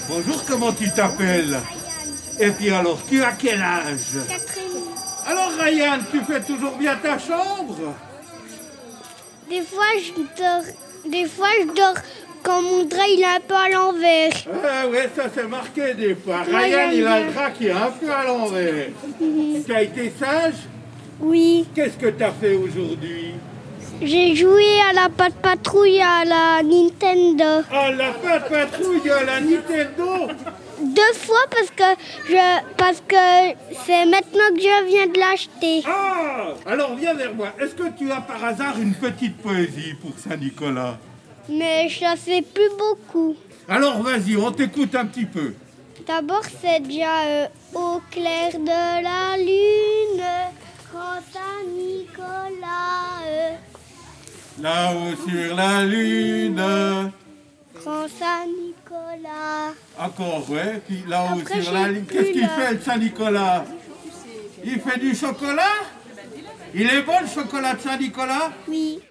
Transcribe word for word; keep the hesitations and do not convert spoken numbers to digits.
Bonjour, comment tu t'appelles? Et puis alors, tu as quel âge? Catherine. Alors Ryan, tu fais toujours bien ta chambre? Des fois, je dors, des fois, je dors quand mon drap il est un peu à l'envers. Ah ouais, ça c'est marqué des fois. Moi, Ryan, j'aime il a bien. le drap qui est un peu à l'envers. Tu as été sage? Oui, Qu'est-ce que tu as fait aujourd'hui? j'ai joué à la patte patrouille à la Nintendo. Ah, la patte patrouille à la Nintendo! Deux fois parce que je, parce que c'est maintenant que je viens de l'acheter. Ah! Alors viens vers moi. Est-ce que tu as par hasard une petite poésie pour Saint-Nicolas? Mais je ne sais plus beaucoup. Alors vas-y, on t'écoute un petit peu. D'abord, c'est déjà euh, au clair de la lune, grand Saint-Nicolas. euh, Là-haut sur la lune. Grand Saint-Nicolas. Encore, ouais. Puis là-haut Après, sur j'ai la lune. plus, Qu'est-ce qu'il là. fait, le Saint-Nicolas? Il fait du chocolat? Il est bon, le chocolat de Saint-Nicolas? Oui.